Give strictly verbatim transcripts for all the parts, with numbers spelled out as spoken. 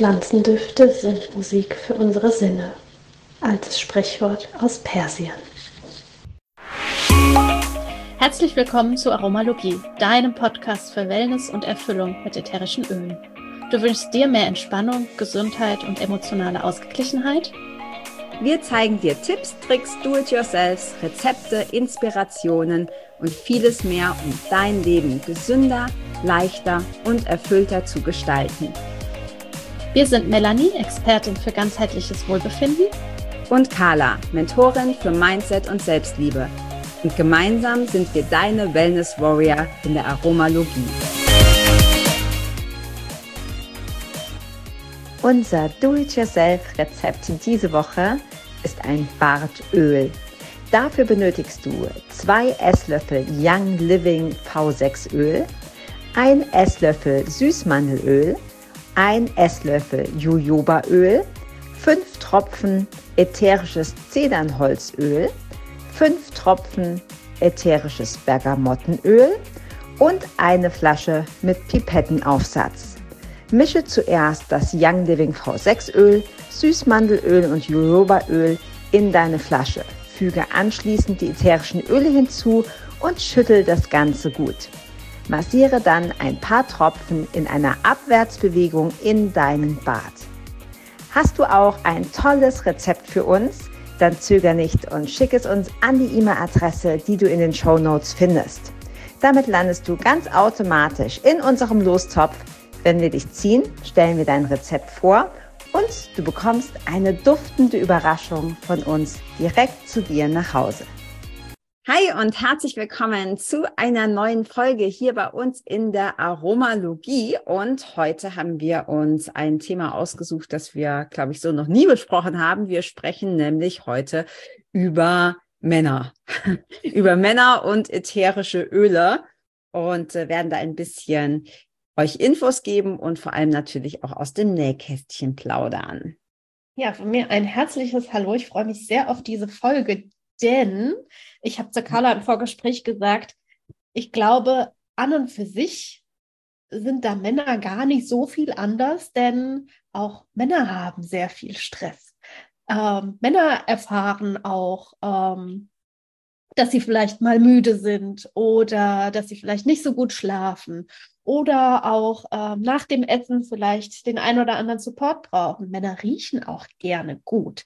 Pflanzendüfte sind Musik für unsere Sinne. Altes Sprichwort aus Persien. Herzlich willkommen zu Aromalogie, deinem Podcast für Wellness und Erfüllung mit ätherischen Ölen. Du wünschst dir mehr Entspannung, Gesundheit und emotionale Ausgeglichenheit? Wir zeigen dir Tipps, Tricks, Do-it-yourselfs, Rezepte, Inspirationen und vieles mehr, um dein Leben gesünder, leichter und erfüllter zu gestalten. Wir sind Melanie, Expertin für ganzheitliches Wohlbefinden, und Carla, Mentorin für Mindset und Selbstliebe. Und gemeinsam sind wir deine Wellness Warrior in der Aromalogie. Unser Do-it-yourself-Rezept diese Woche ist ein Bartöl. Dafür benötigst du zwei Esslöffel Young Living V sechs Öl, ein Esslöffel Süßmandelöl, ein Esslöffel Jojobaöl, fünf Tropfen ätherisches Zedernholzöl, fünf Tropfen ätherisches Bergamottenöl und eine Flasche mit Pipettenaufsatz. Mische zuerst das Young Living V sechs Öl, Süßmandelöl und Jojobaöl in deine Flasche. Füge anschließend die ätherischen Öle hinzu und schüttel das Ganze gut. Massiere dann ein paar Tropfen in einer Abwärtsbewegung in deinen Bart. Hast du auch ein tolles Rezept für uns? Dann zöger nicht und schick es uns an die E-Mail-Adresse, die du in den Shownotes findest. Damit landest du ganz automatisch in unserem Lostopf. Wenn wir dich ziehen, stellen wir dein Rezept vor und du bekommst eine duftende Überraschung von uns direkt zu dir nach Hause. Hi und herzlich willkommen zu einer neuen Folge hier bei uns in der Aromalogie. Und heute haben wir uns ein Thema ausgesucht, das wir, glaube ich, so noch nie besprochen haben. Wir sprechen nämlich heute über Männer, über Männer und ätherische Öle und äh, werden da ein bisschen euch Infos geben und vor allem natürlich auch aus dem Nähkästchen plaudern. Ja, von mir ein herzliches Hallo. Ich freue mich sehr auf diese Folge, denn ich habe zu Carla im Vorgespräch gesagt, ich glaube, an und für sich sind da Männer gar nicht so viel anders, denn auch Männer haben sehr viel Stress. Ähm, Männer erfahren auch, ähm, dass sie vielleicht mal müde sind oder dass sie vielleicht nicht so gut schlafen oder auch ähm, nach dem Essen vielleicht den einen oder anderen Support brauchen. Männer riechen auch gerne gut.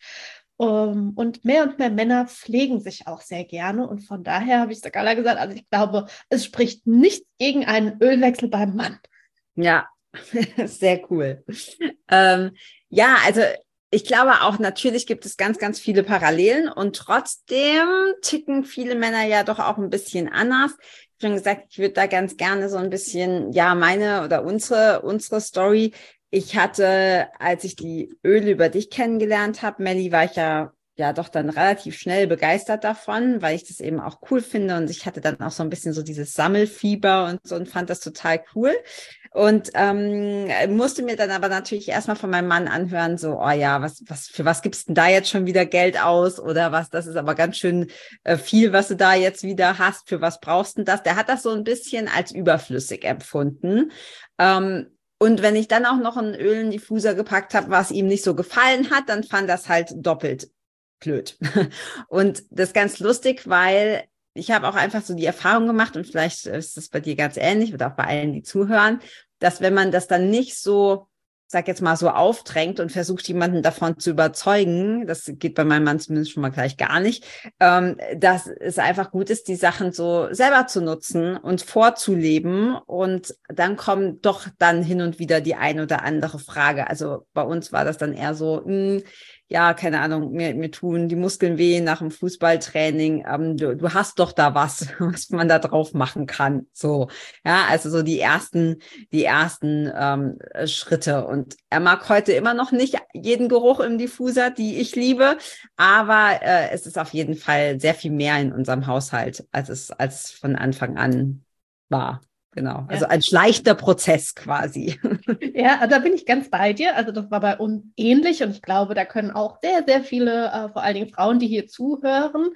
Um, und mehr und mehr Männer pflegen sich auch sehr gerne. Und von daher habe ich zu Carla gesagt, also ich glaube, es spricht nichts gegen einen Ölwechsel beim Mann. Ja, sehr cool. Ähm, ja, also ich glaube auch, natürlich gibt es ganz, ganz viele Parallelen und trotzdem ticken viele Männer ja doch auch ein bisschen anders. Ich habe schon gesagt, ich würde da ganz gerne so ein bisschen, ja, meine oder unsere, unsere Story. Ich hatte, als ich die Öle über dich kennengelernt habe, Melli, war ich ja, ja doch dann relativ schnell begeistert davon, weil ich das eben auch cool finde und ich hatte dann auch so ein bisschen so dieses Sammelfieber und so und fand das total cool. Und ähm, musste mir dann aber natürlich erstmal von meinem Mann anhören, so, oh ja, was, was, für was gibst denn da jetzt schon wieder Geld aus oder was, das ist aber ganz schön äh, viel, was du da jetzt wieder hast, für was brauchst du das? Der hat das so ein bisschen als überflüssig empfunden. Ähm, und wenn ich dann auch noch ein Öl in Diffuser gepackt habe, was ihm nicht so gefallen hat, dann fand das halt doppelt blöd. Und das ist ganz lustig, weil ich habe auch einfach so die Erfahrung gemacht und vielleicht ist das bei dir ganz ähnlich oder auch bei allen, die zuhören, dass wenn man das dann nicht so, sag jetzt mal so aufdrängt und versucht, jemanden davon zu überzeugen, das geht bei meinem Mann zumindest schon mal gleich gar nicht, ähm, dass es einfach gut ist, die Sachen so selber zu nutzen und vorzuleben und dann kommt doch dann hin und wieder die ein oder andere Frage. Also bei uns war das dann eher so, mh, ja, keine Ahnung, mir, mir tun die Muskeln weh nach dem Fußballtraining. Ähm, du, du hast doch da was, was man da drauf machen kann. So, ja, also so die ersten, die ersten ähm, Schritte. Und er mag heute immer noch nicht jeden Geruch im Diffuser, die ich liebe, aber äh, es ist auf jeden Fall sehr viel mehr in unserem Haushalt, als es als von Anfang an war. Genau, also ja. Ein schleichter Prozess quasi. Ja, da bin ich ganz bei dir. Also das war bei uns ähnlich und ich glaube, da können auch sehr, sehr viele, äh, vor allen Dingen Frauen, die hier zuhören,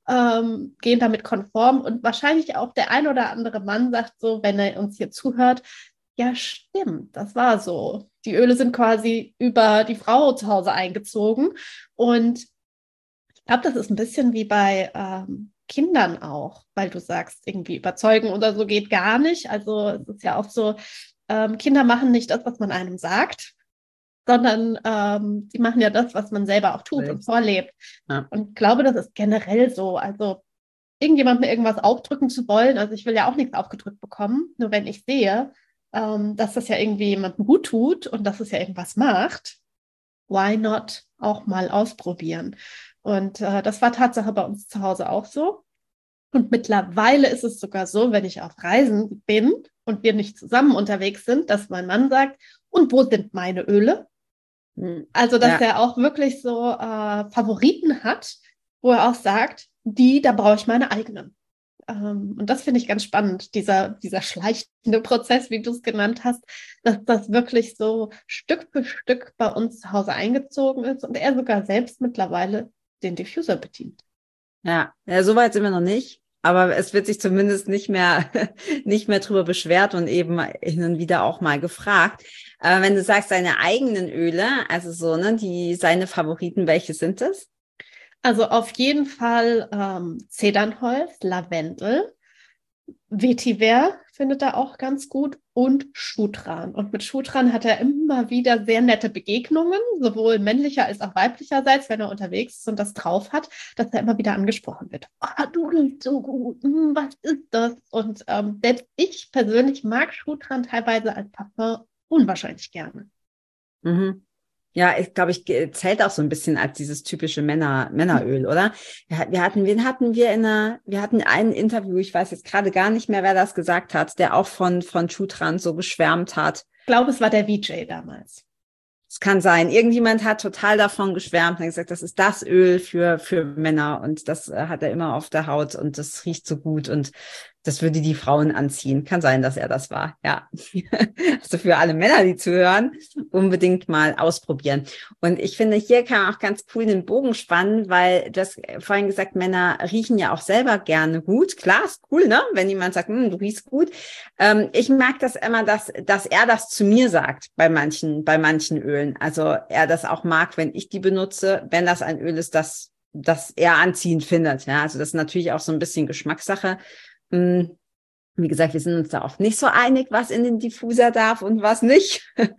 ähm, gehen damit konform und wahrscheinlich auch der ein oder andere Mann sagt so, wenn er uns hier zuhört, ja stimmt, das war so. die Öle sind quasi über die Frau zu Hause eingezogen. Und ich glaube, das ist ein bisschen wie bei ähm, Kindern auch, weil du sagst, irgendwie überzeugen oder so geht gar nicht. Also es ist ja auch so, ähm, Kinder machen nicht das, was man einem sagt, sondern ähm, die machen ja das, was man selber auch tut und vorlebt. Ja. Und ich glaube, das ist generell so. Also irgendjemandem irgendwas aufdrücken zu wollen, also ich will ja auch nichts aufgedrückt bekommen, nur wenn ich sehe, ähm, dass das ja irgendwie jemandem gut tut und dass es ja irgendwas macht, why not auch mal ausprobieren? Und äh, das war Tatsache bei uns zu Hause auch so. Und mittlerweile ist es sogar so, wenn ich auf Reisen bin und wir nicht zusammen unterwegs sind, dass mein Mann sagt, und wo sind meine Öle? Also, dass ja. er auch wirklich so äh, Favoriten hat, wo er auch sagt, die, da brauche ich meine eigenen. Ähm, und das finde ich ganz spannend, dieser, dieser schleichende Prozess, wie du es genannt hast, dass das wirklich so Stück für Stück bei uns zu Hause eingezogen ist und er sogar selbst mittlerweile den Diffuser bedient. Ja, ja, so weit sind wir noch nicht. Aber es wird sich zumindest nicht mehr, nicht mehr drüber beschwert und eben hin und wieder auch mal gefragt. Äh, wenn du sagst, seine eigenen Öle, also so, ne, die, seine Favoriten, welche sind das? Also auf jeden Fall ähm, Zedernholz, Lavendel, Vetiver findet er auch ganz gut und Schutran. Und mit Schutran hat er immer wieder sehr nette Begegnungen, sowohl männlicher als auch weiblicherseits, wenn er unterwegs ist und das drauf hat, dass er immer wieder angesprochen wird. Oh, du riechst so gut, hm, was ist das? Und ähm, selbst ich persönlich mag Schutran teilweise als Parfum unwahrscheinlich gerne. Mhm. Ja, ich glaube, ich zählt auch so ein bisschen als dieses typische Männer, Männeröl, oder? Wir, wir hatten, wen hatten wir in einer, wir hatten ein Interview, ich weiß jetzt gerade gar nicht mehr, wer das gesagt hat, der auch von, von Schutran so geschwärmt hat. Ich glaube, es war der V J damals. Es kann sein. Irgendjemand hat total davon geschwärmt und gesagt, das ist das Öl für, für Männer und das hat er immer auf der Haut und das riecht so gut und das würde die Frauen anziehen. Kann sein, dass er das war. Ja. Also für alle Männer, die zuhören, unbedingt mal ausprobieren. Und ich finde, hier kann man auch ganz cool den Bogen spannen, weil du hast vorhin gesagt, Männer riechen ja auch selber gerne gut. Klar, ist cool, ne? Wenn jemand sagt, hm, du riechst gut. Ähm, ich mag das immer, dass, dass er das zu mir sagt bei manchen, bei manchen Ölen. Also er das auch mag, wenn ich die benutze, wenn das ein Öl ist, das, das er anziehend findet. Ja, also das ist natürlich auch so ein bisschen Geschmackssache. Wie gesagt, wir sind uns da oft nicht so einig, was in den Diffuser darf und was nicht.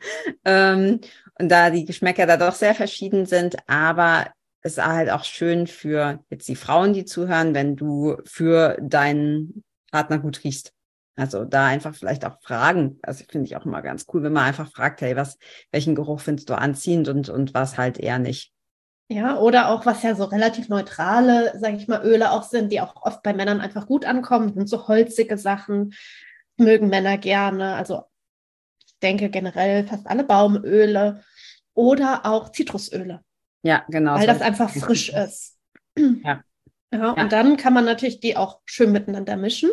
ähm, und da die Geschmäcker da doch sehr verschieden sind, aber es ist halt auch schön für jetzt die Frauen, die zuhören, wenn du für deinen Partner gut riechst. Also da einfach vielleicht auch fragen. Also finde ich auch immer ganz cool, wenn man einfach fragt, hey, was, welchen Geruch findest du anziehend und, und was halt eher nicht. Ja, oder auch, was ja so relativ neutrale, sage ich mal, Öle auch sind, die auch oft bei Männern einfach gut ankommen, sind so holzige Sachen, mögen Männer gerne. Also ich denke generell fast alle Baumöle oder auch Zitrusöle. Ja, genau. Weil das einfach frisch ist. Ja. Ja, und ja. Dann kann man natürlich die auch schön miteinander mischen.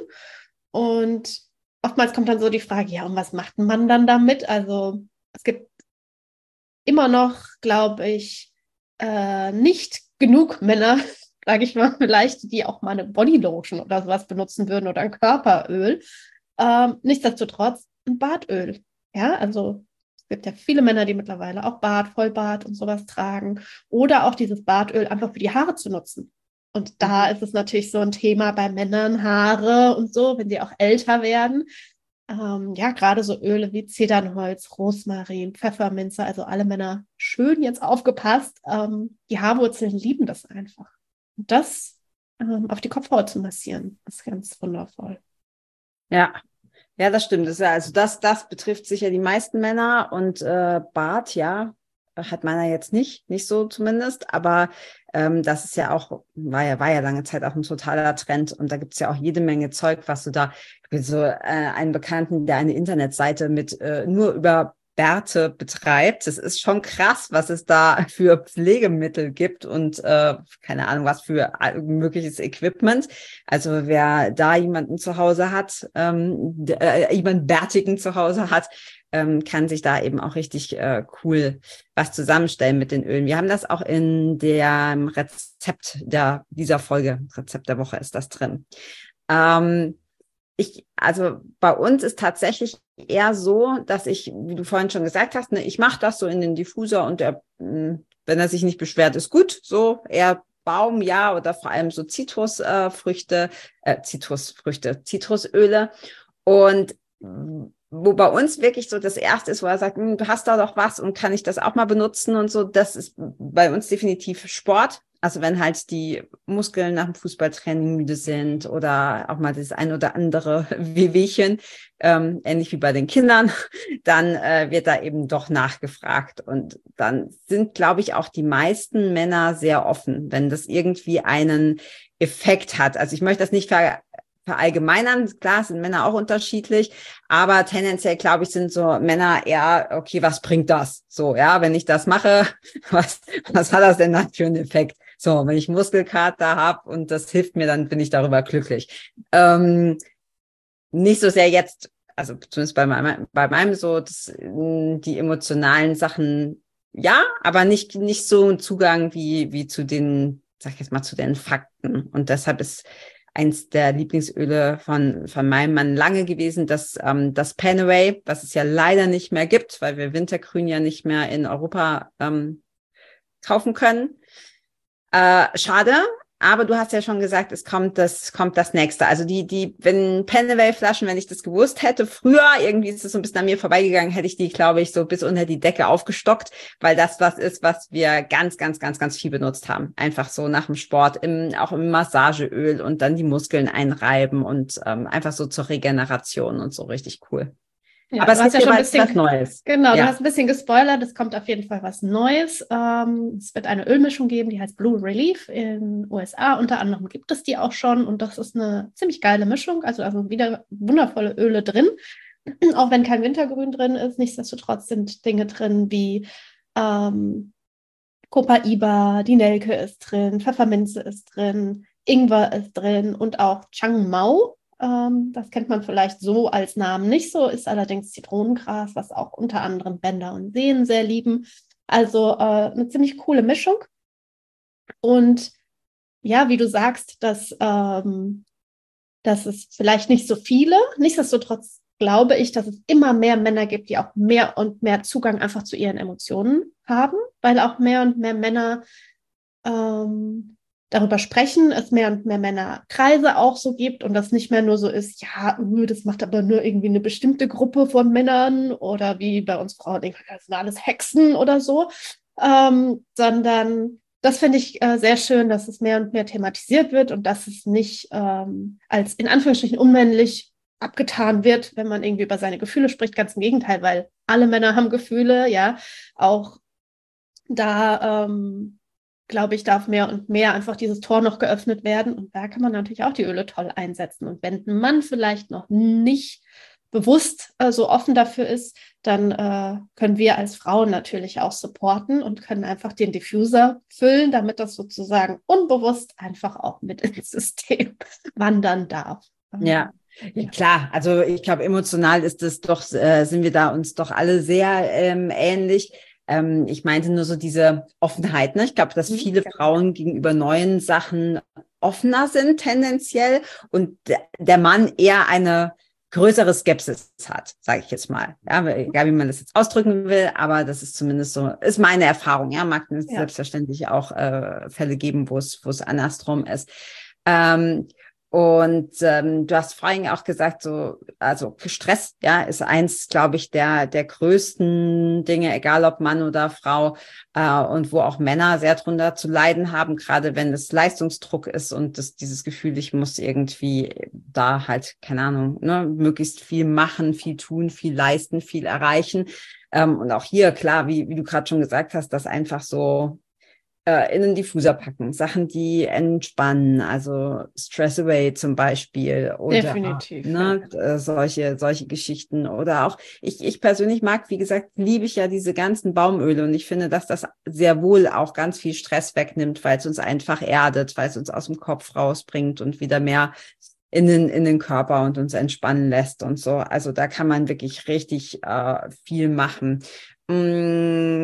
Und oftmals kommt dann so die Frage, ja, und was macht man dann damit? Also es gibt immer noch, glaube ich, Äh, nicht genug Männer, sage ich mal, vielleicht, die auch mal eine Bodylotion oder sowas benutzen würden oder ein Körperöl. Ähm, nichtsdestotrotz ein Bartöl. Ja, also es gibt ja viele Männer, die mittlerweile auch Bart, Vollbart und sowas tragen. Oder auch dieses Bartöl einfach für die Haare zu nutzen. Und da ist es natürlich so ein Thema bei Männern, Haare und so, wenn sie auch älter werden. Ähm, ja, gerade so Öle wie Zedernholz, Rosmarin, Pfefferminze, also alle Männer schön jetzt aufgepasst. Ähm, die Haarwurzeln lieben das einfach. Und das ähm, auf die Kopfhaut zu massieren, ist ganz wundervoll. Ja, ja, das stimmt. Das ist ja, also das, das betrifft sicher die meisten Männer und äh, Bart, ja, hat meiner jetzt nicht, nicht so zumindest, aber ähm, das ist ja auch, war ja, war ja lange Zeit auch ein totaler Trend und da gibt es ja auch jede Menge Zeug, was du da, so äh, einen Bekannten, der eine Internetseite mit äh, nur über Bärte betreibt. Das ist schon krass, was es da für Pflegemittel gibt und äh, keine Ahnung, was für mögliches Equipment. Also wer da jemanden zu Hause hat, ähm, äh, jemanden Bärtigen zu Hause hat, ähm, kann sich da eben auch richtig äh, cool was zusammenstellen mit den Ölen. Wir haben das auch in dem Rezept der, dieser Folge, Rezept der Woche ist das drin. Ähm, Ich, also bei uns ist tatsächlich eher so, dass ich, wie du vorhin schon gesagt hast, ne, ich mache das so in den Diffuser und der, wenn er sich nicht beschwert, ist gut. So eher Baum, ja, oder vor allem so Zitrusfrüchte, äh, Zitrusfrüchte, Zitrusöle. Und wo bei uns wirklich so das Erste ist, wo er sagt, du hast da doch was und kann ich das auch mal benutzen und so, das ist bei uns definitiv Sport. Also wenn halt die Muskeln nach dem Fußballtraining müde sind oder auch mal das ein oder andere Wehwehchen, ähm, ähnlich wie bei den Kindern, dann äh, wird da eben doch nachgefragt. Und dann sind, glaube ich, auch die meisten Männer sehr offen, wenn das irgendwie einen Effekt hat. Also ich möchte das nicht ver verallgemeinern. Klar, sind Männer auch unterschiedlich, aber tendenziell, glaube ich, sind so Männer eher, okay, was bringt das? So, ja, wenn ich das mache, was, was hat das denn dann für einen Effekt? So, wenn ich Muskelkater habe und das hilft mir, dann bin ich darüber glücklich. Ähm, nicht so sehr jetzt, also zumindest bei meinem, bei meinem so, das, die emotionalen Sachen, ja, aber nicht, nicht so ein Zugang wie, wie zu den, sag ich jetzt mal, zu den Fakten. Und deshalb ist eins der Lieblingsöle von, von meinem Mann lange gewesen, das, ähm, das Panaway, was es ja leider nicht mehr gibt, weil wir Wintergrün ja nicht mehr in Europa ähm, kaufen können. Äh, schade, aber du hast ja schon gesagt, es kommt das, kommt das nächste. Also die, die, wenn Panaway-Flaschen, wenn ich das gewusst hätte, früher, irgendwie ist es so ein bisschen an mir vorbeigegangen, hätte ich die, glaube ich, so bis unter die Decke aufgestockt, weil das was ist, was wir ganz, ganz, ganz, ganz viel benutzt haben. Einfach so nach dem Sport, im, auch im Massageöl und dann die Muskeln einreiben und ähm, einfach so zur Regeneration und so richtig cool. Ja, aber es du hast gibt ja schon ein jeweils bisschen, was Neues. genau, Ja. du hast ein bisschen gespoilert, es kommt auf jeden Fall was Neues. Ähm, es wird eine Ölmischung geben, die heißt Blue Relief in den U S A. Unter anderem gibt es die auch schon und das ist eine ziemlich geile Mischung. Also da sind wieder wundervolle Öle drin, auch wenn kein Wintergrün drin ist. Nichtsdestotrotz sind Dinge drin wie ähm, Copaiba, die Nelke ist drin, Pfefferminze ist drin, Ingwer ist drin und auch Changmao. Das kennt man vielleicht so als Namen nicht so, ist allerdings Zitronengras, was auch unter anderem Bänder und Sehnen sehr lieben. Also äh, eine ziemlich coole Mischung. Und ja, wie du sagst, dass, ähm, dass es vielleicht nicht so viele, nichtsdestotrotz glaube ich, dass es immer mehr Männer gibt, die auch mehr und mehr Zugang einfach zu ihren Emotionen haben, weil auch mehr und mehr Männer ähm, darüber sprechen, es mehr und mehr Männerkreise auch so gibt und das nicht mehr nur so ist, ja, das macht aber nur irgendwie eine bestimmte Gruppe von Männern oder wie bei uns Frauen, das sind alles Hexen oder so, ähm, sondern das finde ich äh, sehr schön, dass es mehr und mehr thematisiert wird und dass es nicht ähm, als in Anführungsstrichen unmännlich abgetan wird, wenn man irgendwie über seine Gefühle spricht. Ganz im Gegenteil, weil alle Männer haben Gefühle, ja, auch da ähm, glaube ich, darf mehr und mehr einfach dieses Tor noch geöffnet werden. Und da kann man natürlich auch die Öle toll einsetzen. Und wenn ein Mann vielleicht noch nicht bewusst äh, so offen dafür ist, dann äh, können wir als Frauen natürlich auch supporten und können einfach den Diffuser füllen, damit das sozusagen unbewusst einfach auch mit ins System wandern darf. Ja. Ja, klar, also ich glaube, emotional ist es doch, äh, sind wir da uns doch alle sehr ähm, ähnlich. Ähm, ich meinte nur so diese Offenheit, ne? Ich glaube, dass viele genau. Frauen gegenüber neuen Sachen offener sind tendenziell und der, der Mann eher eine größere Skepsis hat, sage ich jetzt mal. Ja, egal wie man das jetzt ausdrücken will, aber das ist zumindest so, ist meine Erfahrung. Ja, mag es ja. selbstverständlich auch äh, Fälle geben, wo es wo es andersrum ist. Ähm, Und ähm, du hast vorhin auch gesagt, so also Stress, ja, ist eins, glaube ich, der der größten Dinge, egal ob Mann oder Frau, äh, und wo auch Männer sehr drunter zu leiden haben, gerade wenn es Leistungsdruck ist und das dieses Gefühl, ich muss irgendwie da halt, keine Ahnung, ne, möglichst viel machen, viel tun, viel leisten, viel erreichen. Ähm, und auch hier, klar, wie wie du gerade schon gesagt hast, dass einfach so in den Diffuser packen, Sachen, die entspannen, also Stress Away zum Beispiel oder Definitiv, ne, ja. solche solche Geschichten oder auch ich ich persönlich mag, wie gesagt, liebe ich ja diese ganzen Baumöle und ich finde, dass das sehr wohl auch ganz viel Stress wegnimmt, weil es uns einfach erdet, weil es uns aus dem Kopf rausbringt und wieder mehr in den in den Körper und uns entspannen lässt und so. Also da kann man wirklich richtig äh, viel machen. Mm,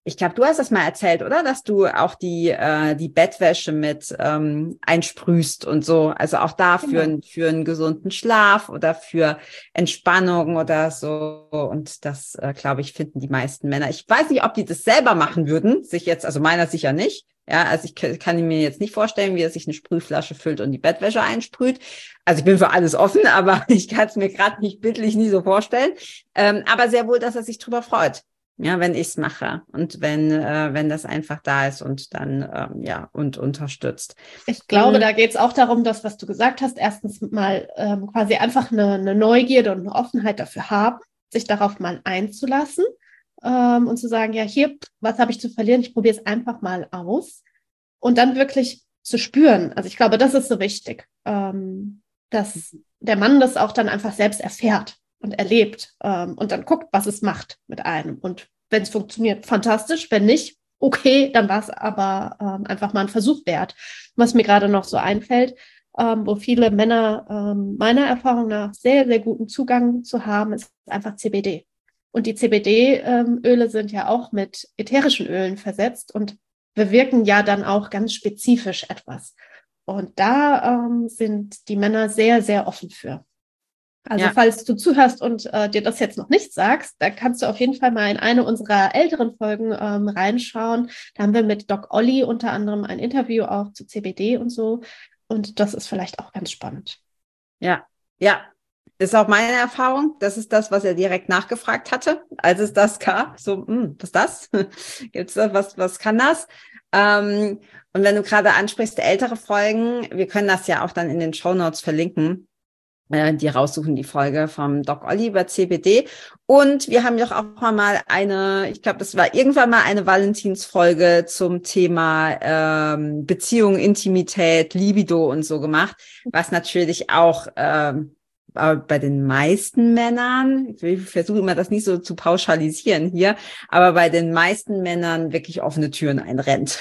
Ich glaube, du hast das mal erzählt, oder? Dass du auch die, äh, die Bettwäsche mit ähm, einsprühst und so. Also auch da für, Genau. für einen gesunden Schlaf oder für Entspannung oder so. Und das, äh, glaube ich, finden die meisten Männer. Ich weiß nicht, ob die das selber machen würden. Sich jetzt, also meiner sicher nicht. Ja, also ich kann, kann mir jetzt nicht vorstellen, wie er sich eine Sprühflasche füllt und die Bettwäsche einsprüht. Also ich bin für alles offen, aber ich kann es mir gerade nicht bildlich nie so vorstellen. Ähm, aber sehr wohl, dass er sich drüber freut. Ja, wenn ich es mache und wenn äh, wenn das einfach da ist und dann ähm, ja und unterstützt. Ich glaube, Mhm. da geht es auch darum, dass, was du gesagt hast, erstens mal ähm, quasi einfach eine, eine Neugierde und eine Offenheit dafür haben, sich darauf mal einzulassen ähm, und zu sagen, ja, hier, was habe ich zu verlieren? Ich probiere es einfach mal aus und dann wirklich zu spüren. Also ich glaube, das ist so wichtig, ähm, dass der Mann das auch dann einfach selbst erfährt und erlebt ähm, und dann guckt, was es macht mit einem. Und wenn es funktioniert, fantastisch. Wenn nicht, okay, dann war es aber ähm, einfach mal ein Versuch wert. Was mir gerade noch so einfällt, ähm, wo viele Männer ähm, meiner Erfahrung nach sehr, sehr guten Zugang zu haben, ist einfach C B D. Und die C B D-Öle ähm, sind ja auch mit ätherischen Ölen versetzt und bewirken ja dann auch ganz spezifisch etwas. Und da ähm, sind die Männer sehr, sehr offen für. Also Ja. falls du zuhörst und äh, dir das jetzt noch nicht sagst, da kannst du auf jeden Fall mal in eine unserer älteren Folgen ähm, reinschauen. Da haben wir mit Doc Olli unter anderem ein Interview auch zu C B D und so. Und das ist vielleicht auch ganz spannend. Ja, ja, ist auch meine Erfahrung. Das ist das, was er direkt nachgefragt hatte, als es das gab. So, hm, was ist das? Gibt's da was, was kann das? Ähm, und wenn du gerade ansprichst, ältere Folgen, wir können das ja auch dann in den Shownotes verlinken. Die raussuchen die Folge vom Doc Olli über C B D. Und wir haben doch auch mal eine, ich glaube, das war irgendwann mal eine Valentinsfolge zum Thema ähm, Beziehung, Intimität, Libido und so gemacht, was natürlich auch ähm, bei den meisten Männern, ich versuche immer das nicht so zu pauschalisieren hier, aber bei den meisten Männern wirklich offene Türen einrennt,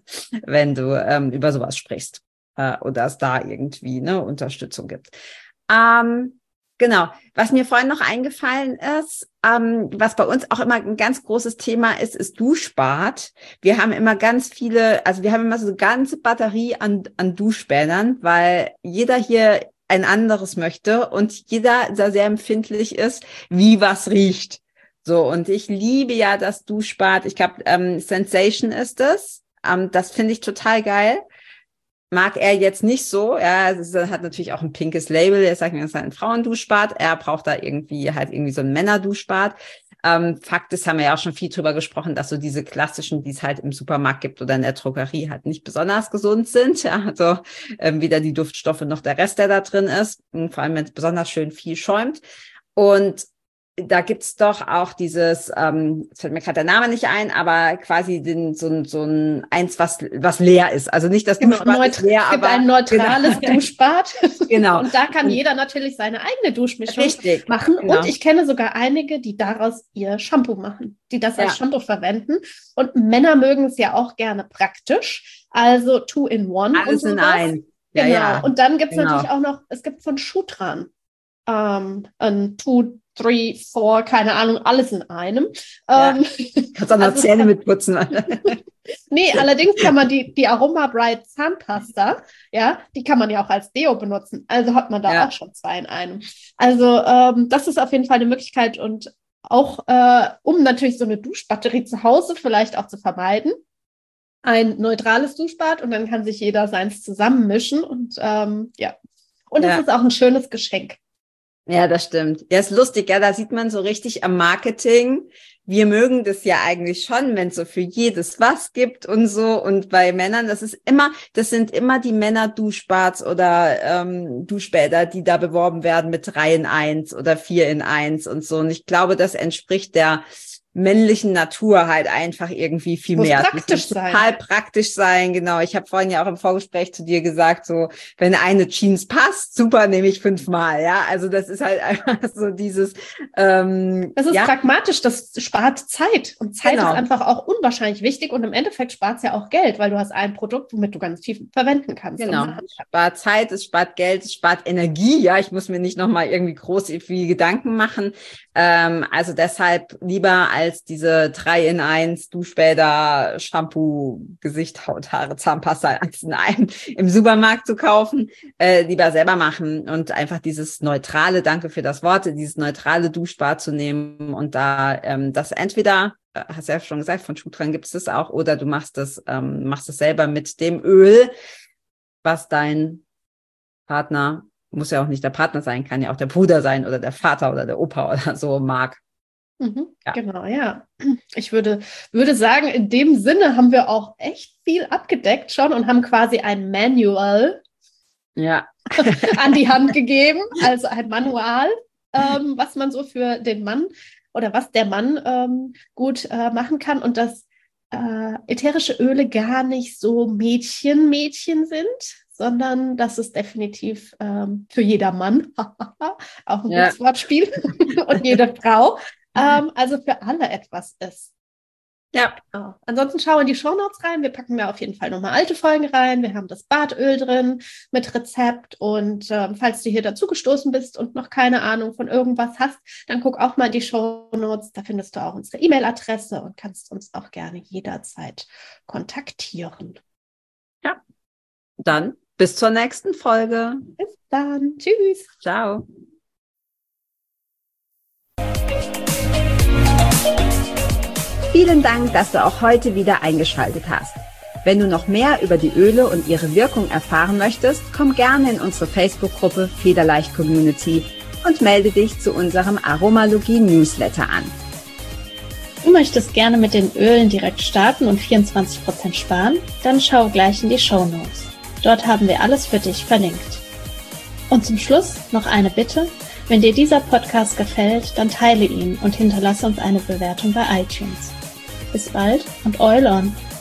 wenn du ähm, über sowas sprichst äh, oder es da irgendwie eine Unterstützung gibt. Ähm, genau. Was mir vorhin noch eingefallen ist, ähm, was bei uns auch immer ein ganz großes Thema ist, ist Duschbad. Wir haben immer ganz viele, also wir haben immer so eine ganze Batterie an, an Duschbädern, weil jeder hier ein anderes möchte und jeder da sehr empfindlich ist, wie was riecht. So, und ich liebe ja das Duschbad. Ich glaube, ähm, Sensation ist es. Ähm, das finde ich total geil. Mag er jetzt nicht so, ja, es hat natürlich auch ein pinkes Label, er sagt mir, es ist ein Frauenduschbad, er braucht da irgendwie halt irgendwie so ein Männerduschbad. Ähm, Fakt ist, haben wir ja auch schon viel drüber gesprochen, dass so diese klassischen, die es halt im Supermarkt gibt oder in der Drogerie, halt nicht besonders gesund sind, ja, also ähm, weder die Duftstoffe noch der Rest, der da drin ist, und vor allem, wenn es besonders schön viel schäumt. Und da gibt's doch auch dieses, ähm, jetzt fällt mir gerade der Name nicht ein, aber quasi den, so ein, so ein eins, was, was leer ist. Also nicht das Genau, Duschbad neut- ist leer, es gibt aber ein neutrales genau. Duschbad. Genau. Und da kann Und jeder natürlich seine eigene Duschmischung richtig, machen. genau. Und ich kenne sogar einige, die daraus ihr Shampoo machen, die das als Ja. Shampoo verwenden. Und Männer mögen es ja auch gerne praktisch. Also two in one Alles und in sowas. ein. Ja, Genau. ja. Und dann gibt es Genau. natürlich auch noch, es gibt von Schutran ähm, ein two, three, four, keine Ahnung, alles in einem. Ja. Ähm, Kannst auch noch also- Zähne mitputzen. Nee, allerdings kann man die, die Aroma Bright Zahnpasta, ja, die kann man ja auch als Deo benutzen. Also hat man da Ja. auch schon zwei in einem. Also ähm, das ist auf jeden Fall eine Möglichkeit und auch, äh, um natürlich so eine Duschbatterie zu Hause vielleicht auch zu vermeiden, ein neutrales Duschbad und dann kann sich jeder seins zusammenmischen und ähm, ja. Und Ja. es ist auch ein schönes Geschenk. Ja, das stimmt. Ja, ist lustig, ja, da sieht man so richtig am Marketing. Wir mögen das ja eigentlich schon, wenn es so für jedes was gibt und so. Und bei Männern, das ist immer, das sind immer die Männer-Duschbads oder ähm, Duschbäder, die da beworben werden mit drei in eins oder vier in eins und so. Und ich glaube, das entspricht der männlichen Natur halt einfach irgendwie viel Muss mehr. praktisch Das muss total sein. praktisch sein, genau. Ich habe vorhin ja auch im Vorgespräch zu dir gesagt, so, wenn eine Jeans passt, super, nehme ich fünfmal, ja. Also das ist halt einfach so dieses, ähm, Das ist ja, pragmatisch, das spart Zeit. Und Zeit Genau. ist einfach auch unwahrscheinlich wichtig. Und im Endeffekt spart es ja auch Geld, weil du hast ein Produkt, womit du ganz viel verwenden kannst. genau. Und- Es spart Zeit, es spart Geld, es spart Energie, ja. Ich muss mir nicht nochmal irgendwie groß viel Gedanken machen. Ähm, also deshalb lieber als diese drei in eins Duschbäder, Shampoo, Gesicht, Haut, Haare, Zahnpasta als in einem im Supermarkt zu kaufen, äh, lieber selber machen und einfach dieses neutrale, danke für das Wort, dieses neutrale Duschbad zu nehmen und da ähm, das entweder, äh, hast du ja schon gesagt, von Schuhtran gibt es das auch, oder du machst das, ähm, machst es selber mit dem Öl, was dein Partner, muss ja auch nicht der Partner sein, kann ja auch der Bruder sein oder der Vater oder der Opa oder so mag. Mhm, ja. Genau, ja. Ich würde, würde sagen, in dem Sinne haben wir auch echt viel abgedeckt schon und haben quasi ein Manual ja. an die Hand gegeben, also ein Manual, ähm, was man so für den Mann oder was der Mann ähm, gut äh, machen kann und dass äh, ätherische Öle gar nicht so Mädchen-Mädchen sind, sondern dass es definitiv ähm, für jeder Mann, auch ein Ja. gutes Wortspiel, und jede Frau, ähm, also für alle etwas ist. Ja. Genau. Ansonsten schau in die Shownotes rein. Wir packen da auf jeden Fall nochmal alte Folgen rein. Wir haben das Badöl drin mit Rezept und ähm, falls du hier dazu gestoßen bist und noch keine Ahnung von irgendwas hast, dann guck auch mal in die Shownotes. Da findest du auch unsere E-Mail-Adresse und kannst uns auch gerne jederzeit kontaktieren. Ja. Dann bis zur nächsten Folge. Bis dann. Tschüss. Ciao. Vielen Dank, dass du auch heute wieder eingeschaltet hast. Wenn du noch mehr über die Öle und ihre Wirkung erfahren möchtest, komm gerne in unsere Facebook-Gruppe Federleicht Community und melde dich zu unserem Aromalogie-Newsletter an. Du möchtest gerne mit den Ölen direkt starten und vierundzwanzig Prozent sparen? Dann schau gleich in die Shownotes. Dort haben wir alles für dich verlinkt. Und zum Schluss noch eine Bitte. Wenn dir dieser Podcast gefällt, dann teile ihn und hinterlasse uns eine Bewertung bei iTunes. Bis bald und Eul on!